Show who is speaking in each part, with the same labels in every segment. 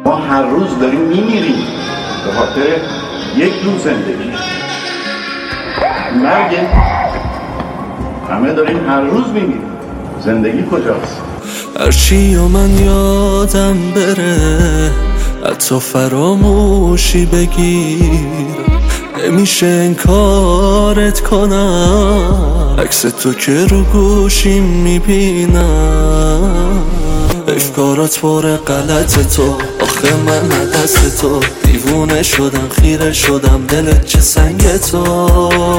Speaker 1: ما هر روز داریم میمیریم به خاطر یک روز زندگی. مرگ همه داریم هر روز میمیریم، زندگی کجاست؟
Speaker 2: هرچی و من یادم بره حتی فراموشی بگیر، نمیشه انکارت کنم، عکس تو که رو گوشیم میبینم، افکارات پر غلط تو، آخه من دست تو، دیوونه شدم خیره شدم، دلت چه سنگ تو.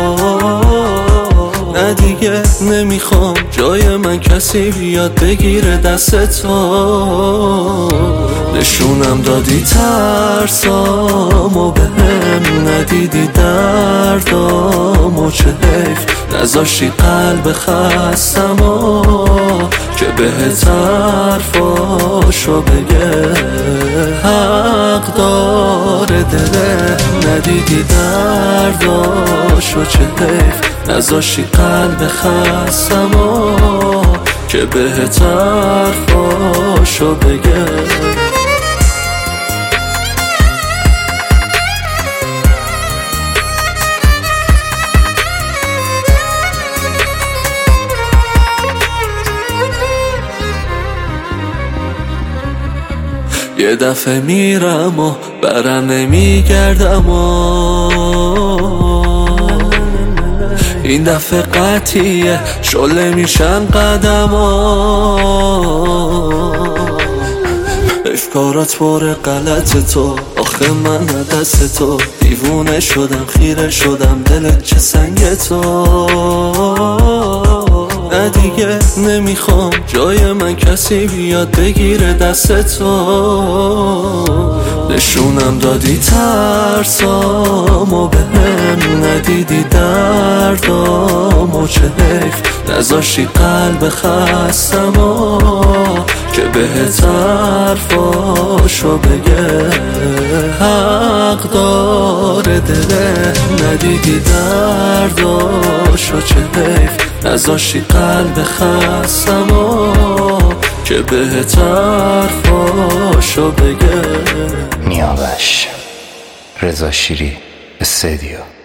Speaker 2: نه دیگه نمیخوام جای من کسی بیاد بگیره دست تو، نشونم دادی ترسامو بهم، ندیدی دردامو، چه حیف نذاشتی قلب خستمو که بهت حرفاشو بگه، حق داره دله، ندیدی درداشو، چه حیف نذاشتی قلب خستمو که بهت حرفاشو بگه. یه دفعه میرم و برم نمیگردم و این دفعه قطعیه شله میشن قدم و افکارات پر غلط تو، آخه من دست تو، دیوونه شدم خیره شدم، دلت چه سنگ تو. نه دیگه نمیخوام جای من کسی بیاد بگیره دست تو، نشونم دادی ترسامو بهم، ندیدی دردامو، چه حیف نذاشتی قلب خستمو که بهت حرفاشو بگه، حق داره دله، ندیدی درداشو، چه حیف نذاشتی قلب خستمو که بهت حرفاشو بگه.
Speaker 3: نیاوش، رضا شیری، استدیو.